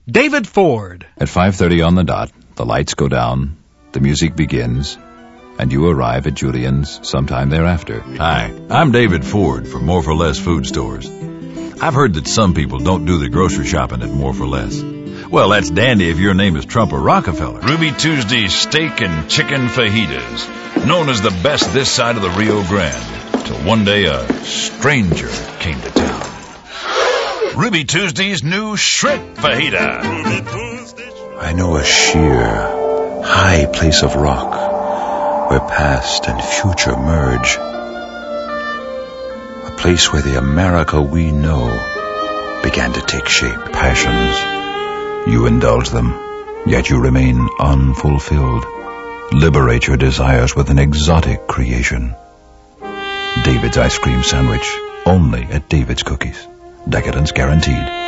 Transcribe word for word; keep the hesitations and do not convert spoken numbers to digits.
David Ford. At five thirty on the dot, the lights go down, the music begins, and you arrive at Julian's sometime thereafter. Hi, I'm David Ford from More for Less Food Stores. I've heard that some people don't do the grocery shopping at More for Less. Well, that's dandy if your name is Trump or Rockefeller. Ruby Tuesday's steak and chicken fajitas, known as the best this side of the Rio Grande, till one day a stranger came to town. Ruby Tuesday's new shrimp fajita. I know a sheer, high place of rock where past and future merge. A place where the America we know began to take shape. Passions. You indulge them, yet you remain unfulfilled. Liberate your desires with an exotic creation. David's Ice Cream Sandwich, only at David's Cookies. Decadence guaranteed.